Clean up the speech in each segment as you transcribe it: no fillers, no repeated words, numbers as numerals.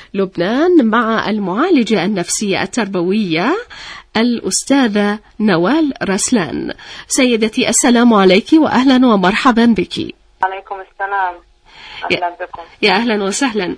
لبنان مع المعالجة النفسية التربوية الأستاذة نوال رسلان. سيدتي السلام عليك وأهلا ومرحبا بك. عليكم السلام، أهلا بكم. يا أهلا وسهلا.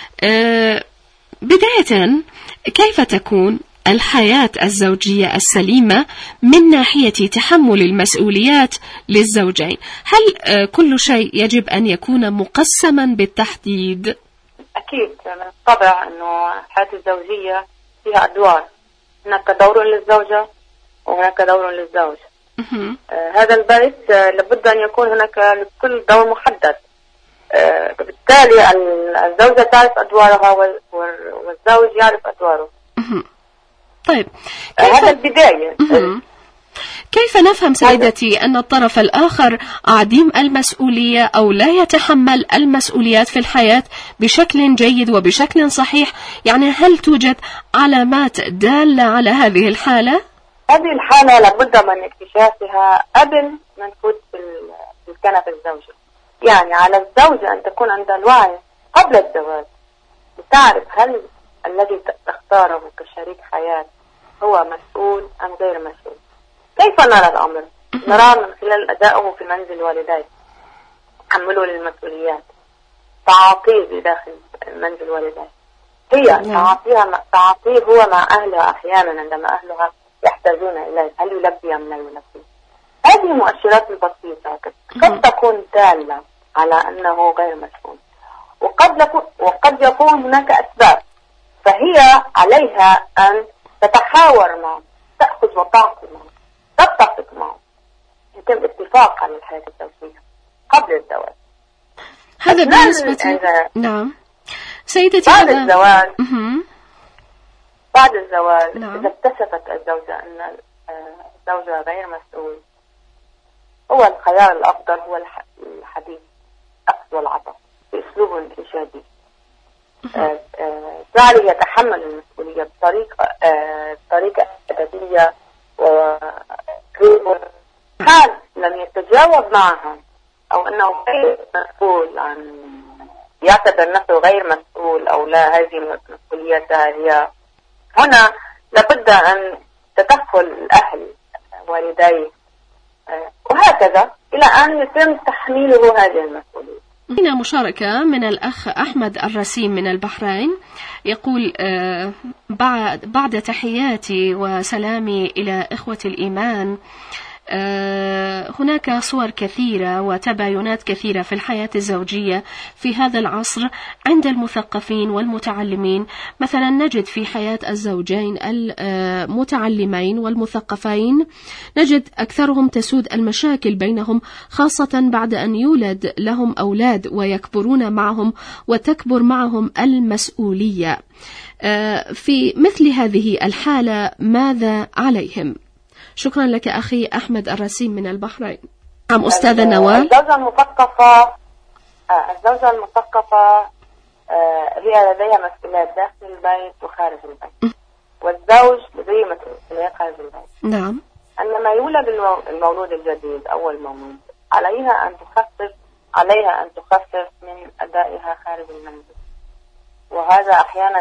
بداية، كيف تكون الحياة الزوجية السليمة من ناحية تحمل المسؤوليات للزوجين؟ هل كل شيء يجب أن يكون مقسما بالتحديد؟ أكيد، بالطبع أنه الحياة الزوجية فيها أدوار، هناك دور للزوجة وهناك دور للزوج. هذا البيت لابد أن يكون هناك لكل دور محدد. بالتالي الزوجة تعرف أدوارها والزوج يعرف أدواره. طيب، هذا البداية. كيف نفهم سيدتي أن الطرف الآخر عديم المسؤولية أو لا يتحمل المسؤوليات في الحياة بشكل جيد وبشكل صحيح؟ يعني هل توجد علامات دالة على هذه الحالة؟ هذه الحالة لابد من اكتشافها قبل ما نفوت في الكنف الزوجي. يعني على الزوجة أن تكون عندها الوعي قبل الزواج، لتعرف هل الذي تختاره كشريك حياة هو مسؤول أم غير مسؤول. كيف نرى الأمر؟ نرى من خلال أدائه في منزل والديه، تحمله للمسؤوليات، تعاطيه بداخل منزل والديه، هي تعاطيه هو مع أهلها أحيانا عندما أهلها يحتاجون إليه، هل يلبي أم لا يلبي. هذه مؤشرات بسيطة قد تكون دالة على أنه غير مسؤول، وقد يكون هناك أسباب، فهي عليها أن تتحاور معه، تأخذ وتعطي معه، تتفق معه، يتم اتفاق على الحياة الزوجية قبل الزواج. هذا بالنسبة نعم سيدتي. بعد الزواج نعم. إذا اكتشفت الزوجة أن الزوجة غير مسؤول، هو الخيار الأفضل هو الحديث، أخذ والعطاء بأسلوب إيجابي. جعله يتحمل المسؤولية بطريقة أدبية حال لم يتجاوب معها أو أنه غير مسؤول عن يعتبر نفسه غير مسؤول أو لا، هذه مسؤوليتها هي. هنا لابد أن تدخل الأهل والديه وهكذا إلى أن يتم تحميله هذه المسؤولية. هنا مشاركة من الأخ أحمد الرسيم من البحرين، يقول بعد تحياتي وسلامي إلى إخوة الإيمان، هناك صور كثيرة وتباينات كثيرة في الحياة الزوجية في هذا العصر عند المثقفين والمتعلمين. مثلا نجد في حياة الزوجين المتعلمين والمثقفين، نجد أكثرهم تسود المشاكل بينهم، خاصة بعد أن يولد لهم أولاد ويكبرون معهم وتكبر معهم المسؤولية. في مثل هذه الحالة ماذا عليهم؟ شكرا لك أخي أحمد الرسيم من البحرين. نعم أستاذة نوال. الزوجة المثقفة هي لديها مسؤوليات داخل البيت وخارج البيت، والزوج لديه مسؤوليات خارج البيت. نعم. عندما يولد المولود الجديد أو المولود، عليها أن تخفف من أدائها خارج المنزل، وهذا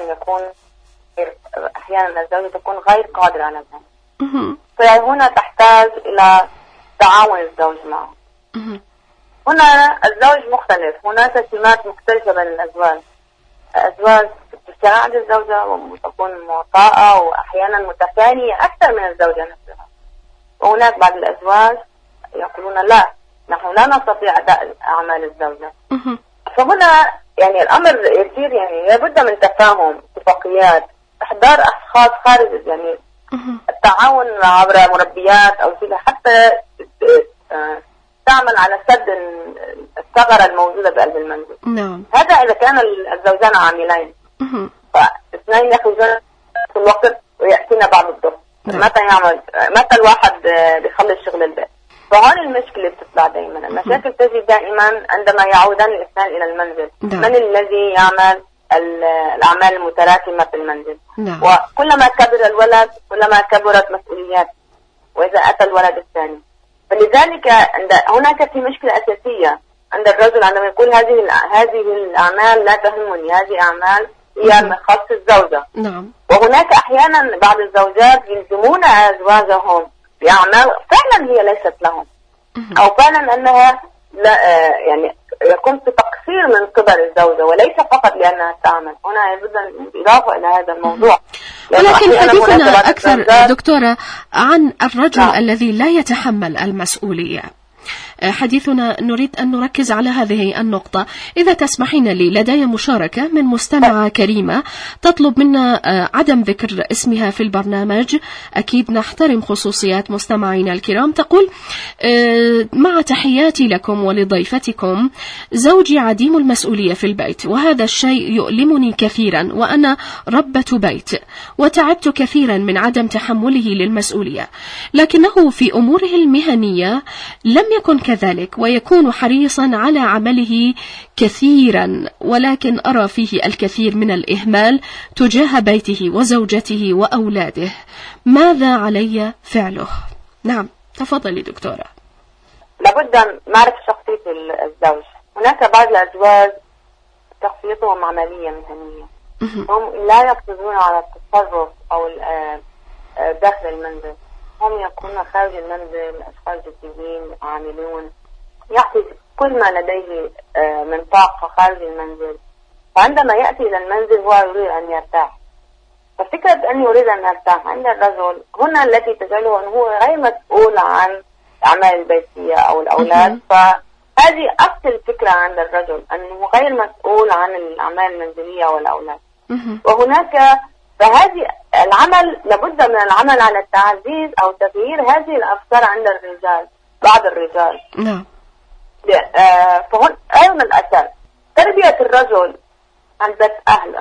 أحيانا الزوجة تكون غير قادرة على ذلك. فهنا تحتاج إلى تعاون الزوج معه. هنا الزوج مختلف، هناك سمات مختلفة بين الأزواج تساعد الزوجة وتكون معطاءة وأحيانا متفانية أكثر من الزوجة نفسها، وهناك بعض الأزواج يقولون لا، نحن لا نستطيع أداء أعمال الزوجة. فهنا يعني الأمر يصير يعني لابد من تفاهم، اتفاقيات، إحضار أشخاص خارج، يعني التعاون عبر مربيات أو شيء حتى تعمل على سد الثغرة الموجودة بقلب المنزل. نعم. هذا إذا كان الزوجان عاملين، فاثنين يخرجون في الوقت ويأتينا بعد الظهر. متى الواحد بيخلص شغل البيت؟ فهون المشكلة بتطلع دائما. المشاكل تجي دائما عندما يعودان الاثنان إلى المنزل. من الذي يعمل الأعمال المتراكمة في المنزل؟ وكلما كبر الولد كلما كبرت مسؤوليات، وإذا أتى الولد الثاني. فلذلك هناك في مشكلة أساسية عند الرجل عندما يقول هذه الأعمال لا تهمني، هذه أعمال هي خاص الزوجة. نعم. وهناك أحيانا بعض الزوجات يلزمون أزواجهم بأعمال فعلا هي ليست لهم، أو فعلا أنها لا يعني يكون في تقصير من قبل الزوجة وليس فقط لأنها تعمل. هنا يجب إضافة إلى هذا الموضوع. ولكن حديثنا أكثر دكتورة عن الرجل الذي لا يتحمل المسؤولية. حديثنا نريد أن نركز على هذه النقطة. إذا تسمحين لي، لدي مشاركة من مستمعة كريمة تطلب منا عدم ذكر اسمها في البرنامج، أكيد نحترم خصوصيات مستمعينا الكرام. تقول: مع تحياتي لكم ولضيفتكم، زوجي عديم المسؤولية في البيت، وهذا الشيء يؤلمني كثيرا، وأنا ربة بيت وتعبت كثيرا من عدم تحمله للمسؤولية، لكنه في أموره المهنية لم يكن كذلك، ويكون حريصا على عمله كثيرا، ولكن أرى فيه الكثير من الإهمال تجاه بيته وزوجته وأولاده. ماذا علي فعله؟ نعم، تفضلي دكتورة. لابد من معرفة شخصية الزوج. هناك بعض الأزواج شخصيتهم عملية مهنية، هم لا يقصدون على التصرف أو داخل المنزل، هم يكونون خارج المنزل أشخاص جديين عاملون، يعطي كل ما لديه من طاقة خارج المنزل، فعندما يأتي إلى المنزل هو يريد أن يرتاح. ففكرة أن يريد أن يرتاح عند الرجل هنا التي تجعله أنه هو غير مسؤول عن الأعمال البيتية أو الأولاد. فهذه أصل الفكرة عند الرجل، أنه غير مسؤول عن الأعمال المنزلية والأولاد. وهناك فهذه العمل لابد من العمل على التعزيز أو تغيير هذه الأفكار عند الرجال، بعض الرجال. نعم. فهون أيضا الأساس تربية الرجل عن ذات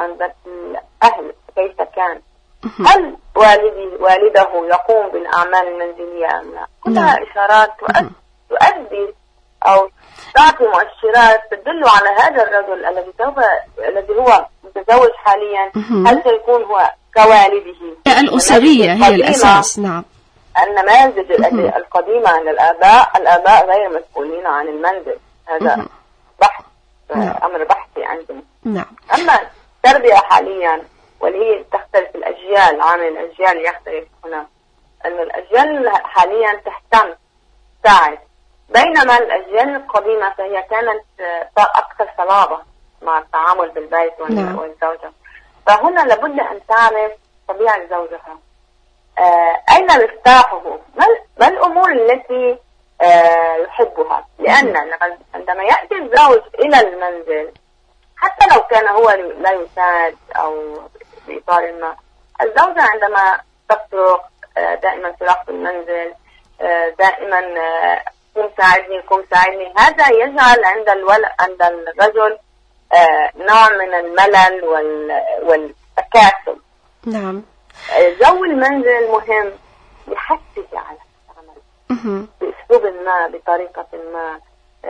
الأهل كيف كان، هل والده يقوم بالأعمال المنزلية أم لا؟ كلها إشارات تؤدي أو تعطي مؤشرات تدل على هذا الرجل الذي هو متزوج حاليا، هل سيكون هو كوالده. الأسرية هي الأساس. نعم. النماذج القديمة عند الآباء غير مسؤولين عن المنزل، هذا بحث. أمر بحثي عندنا. نعم. أما التربية حاليا واللي هي تختلف الأجيال، عامل الأجيال يختلف هنا، أن الأجيال حاليا تهتم تساعد، بينما الأجيال القديمة فهي كانت أكثر صلابة مع التعامل بالبيت والزوجة. فهنا لابد أن تعرف طبيعة زوجها، أين مرتاحه، ما الأمور التي يحبها. لأن عندما يأتي الزوج إلى المنزل حتى لو كان هو لا يساعد أو بإطار ما، الزوجة عندما تطرق دائما تراقب المنزل، دائما قم ساعدني، هذا يجعل عند الرجل نوع من الملل والتكاسل. نعم. جو المنزل مهم، يحسس على العمل بأسلوب ما، بطريقة ما.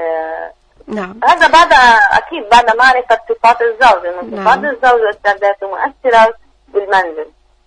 نعم. هذا أكيد بعد معرفة صفات الزوج، إنه صفات الزوج والسادات مؤثرة بالمنزل.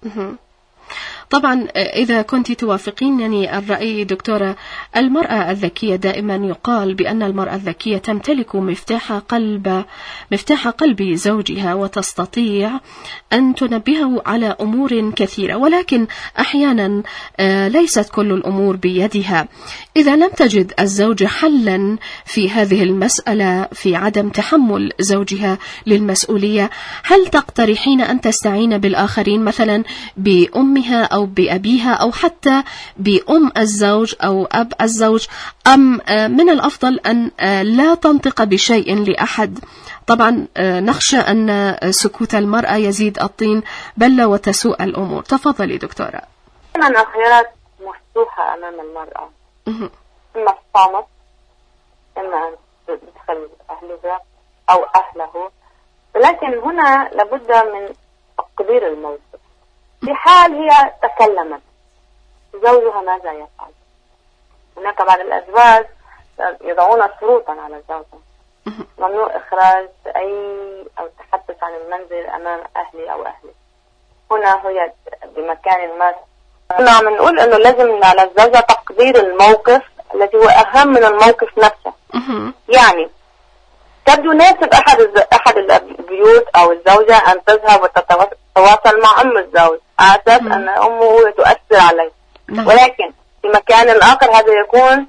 طبعا إذا كنت توافقينني الرأي دكتورة، المرأة الذكية دائما يقال بأن المرأة الذكية تمتلك مفتاح قلب زوجها، وتستطيع أن تنبهه على أمور كثيرة، ولكن أحيانا ليست كل الأمور بيدها. إذا لم تجد الزوجة حلا في هذه المسألة، في عدم تحمل زوجها للمسؤولية، هل تقترحين أن تستعين بالآخرين، مثلا بأمها أو بأبيها أو حتى بأم الزوج أو أب الزوج، أم من الأفضل أن لا تنطق بشيء لأحد؟ طبعا نخشى أن سكوت المرأة يزيد الطين بلة وتسوء الأمور. تفضلي دكتورة. من الخيارات مفتوحة أمام المرأة، إما الصامت، إما أن تدخل أهلها أو أهله، ولكن هنا لابد من تقدير الموقف. في حال هي تكلمت، زوجها ماذا يفعل؟ هناك بعض الأزواج يضعون شروطا على الزوجة، ممنوع إخراج أو التحدث عن المنزل أمام أهلي أو أهلي. هنا هي بمكان ما. نعم، نقول إنه لازم على الزوجة تقدير الموقف الذي هو أهم من الموقف نفسه. يعني قد يناسب أحد البيوت أو الزوجة أن تذهب وتتواصل مع أم الزوج على أساس أن أمه تؤثر عليه. ولكن في مكان آخر هذا يكون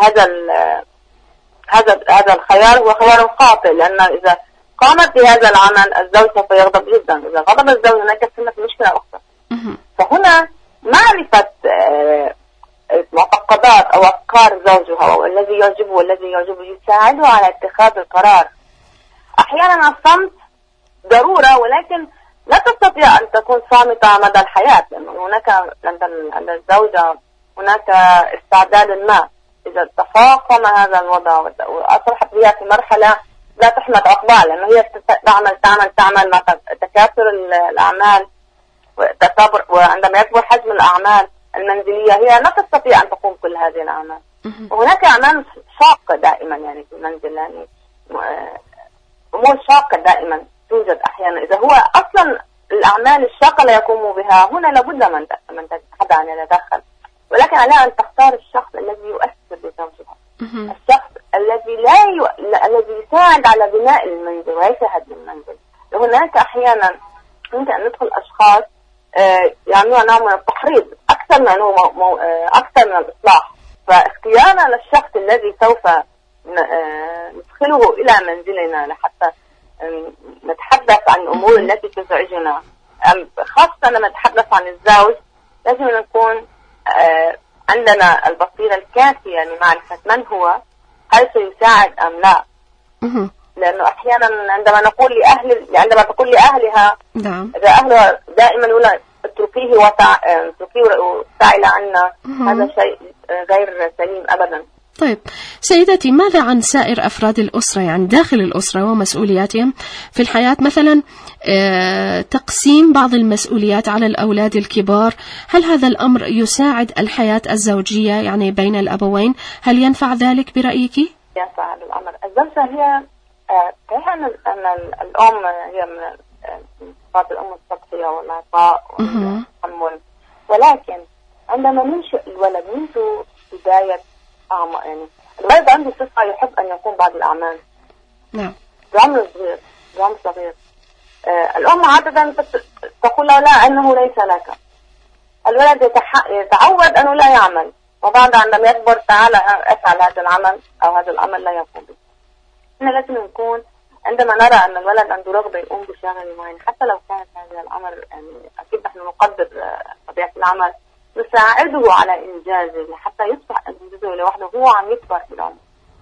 هذا الخيار هو خيار خاطئ، لأن إذا قامت بهذا العمل الزوج سوف يغضب جدا. إذا غضب الزوج هناك تمت مشكلة أخرى. فهنا معرفة معتقدات أو أفكار زوجها والذي يعجبه والذي يعجبه يساعده على اتخاذ القرار. أحيانا الصمت ضرورة، ولكن لا تستطيع أن تكون صامتة مدى الحياة، لأن هناك عند الزوجة هناك استعداد ما إذا تفاقم هذا الوضع وأصبحت بها في مرحلة لا تحمد عقبها، لأنه هي تعمل مع تكاثر الأعمال وعندما يكبر حجم الأعمال المنزلية هي لا تستطيع أن تقوم كل هذه الأعمال. وهناك أعمال شاقة دائما يعني في المنزل، يعني أمور شاقة دائما توجد أحيانا. إذا هو أصلا الأعمال الشاقة لا يقوم بها هنا لابد من حدا أن يتدخل، ولكن عليها أن تختار الشخص الذي يؤثر بزوجها، الشخص الذي يساعد على بناء المنزل وليس هدم المنزل. هناك أحيانا يمكن أن ندخل أشخاص يعملوا نوع من التحريض أكثر من الإصلاح. فاختيارنا للشخص الذي سوف ندخله إلى منزلنا لحتى نتحدث عن الأمور التي تزعجنا، خاصة لما نتحدث عن الزوج لازم نكون عندنا البصيرة الكافية لمعرفة من هو، هل سيساعد أم لا. لأنه أحيانا عندما تقول لأهلها إذا أهلها دائما يقول اتركيه وسائل عنا، هذا شيء غير سليم أبدا. طيب سيدتي، ماذا عن سائر أفراد الأسرة، يعني داخل الأسرة ومسؤولياتهم في الحياة؟ مثلا تقسيم بعض المسؤوليات على الأولاد الكبار، هل هذا الأمر يساعد الحياة الزوجية يعني بين الأبوين؟ هل ينفع ذلك برأيك؟ ينفع هذا الأمر. الزوجة هي صحيح أن الأم هي من صفات الأم السطحية والعطاء والتحمل، ولكن عندما ننشئ الولد منذ بداية يعني الولد عنده صفة يحب أن يقوم بعض الأعمال. نعم. بعمر صغير. الأم عادة تقول له لا أنه ليس لك. الولد يتعود أنه لا يعمل، وبعد عندما يكبر تعال أفعل هذا العمل أو هذا الأمر لا يقوم به. إحنا لازم نكون عندما نرى أن الولد عنده رغبة يقوم بشغل معين، حتى لو كانت هذا الأمر يعني أكيد نحن نقدر طبيعة العمل، نساعده على إنجازه حتى يصبح إنجازه لوحده وهو عم يكبر بالعمر.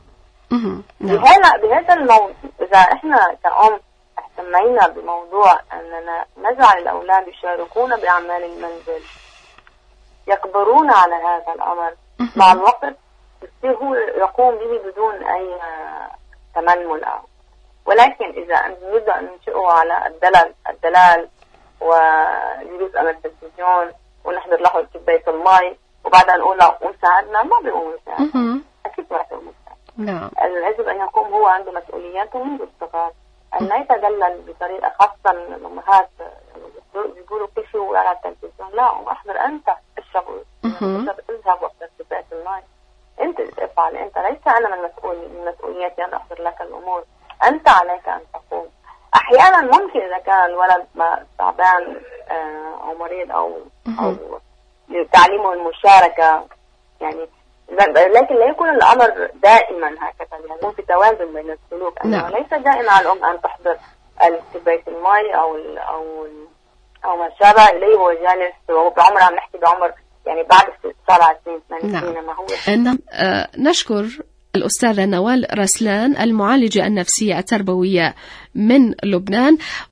بهذا الموضوع إذا إحنا كأم اهتمينا بموضوع أننا نجعل الأولاد يشاركون بأعمال المنزل، يكبرون على هذا الأمر، مع الوقت يصير هو يقوم به بدون أي تململ. ولكن إذا نريد أن ننشئه على الدلال ويجلس أمام التلفزيون ونحضر له كوباية الماء وبعدها نقول له مساعدنا، ما بيقوم مساعد، أكيد ما بيقوم مساعد. يجب أن يقوم هو عنده مسؤولياته منذ الصغر، أن لا يتدلل بطريقة، خاصة الأمهات يقولوا كل شيء على التلفزيون، لا أحضر أنت الشغل، اذهب واحضر كوباية الماء، أنت افعل، أنت ليس أنا من مسؤوليتي أن أحضر لك الأمور، أنت عليك أن تقوم. أحيانا ممكن إذا كان الولد تعبان أو مريض أو تعليمه المشاركة يعني، لكن لا يكون الأمر دائما هكذا، يعني يكون في توازن بين السلوك. أنه ليس دائما على الأم أن تحضر كوباية الماء أو ما شابه إليه وهو جالس وهو بعمر، عم نحكي بعمر يعني بعد 7 سنين 8 سنين ما هو. نشكر الأستاذة نوال رسلان، المعالجة النفسية التربوية من لبنان.